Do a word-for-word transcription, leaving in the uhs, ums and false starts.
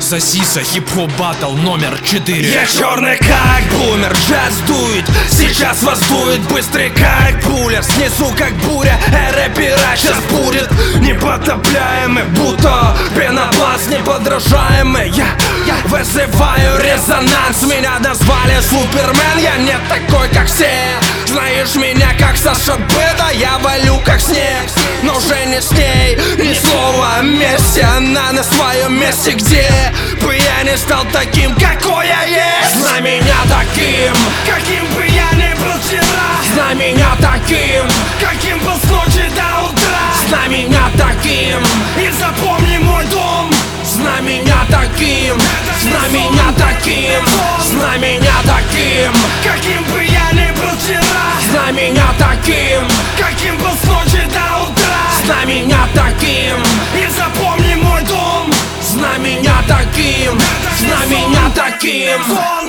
Сосиса, хип-хоп баттл номер четыре. Я черный как бумер, джаз дует, сейчас вас дует, быстрый как пуля, снесу как буря, рэпера сейчас будет непотопляемый, будто пенопласт неподражаемый. Я, я вызываю резонанс, меня назвали Супермен, я не такой как все. Знаешь меня как Саша Бэда, я валю как снег, но уже не с ней, ни слова о месте, она на своем месте, где бы я не стал таким, какой я есть. Знай меня таким, каким бы я ни был вчера. Знай меня таким, каким был с ночи до утра. Знай меня таким и запомни мой дом. Знай меня таким, знай меня таким, знай меня таким, каким бы я ни был вчера. Знай меня таким, каким был с ночи до утра. Знай меня таким и запомни мой дом. Знай меня таким, знай меня таким.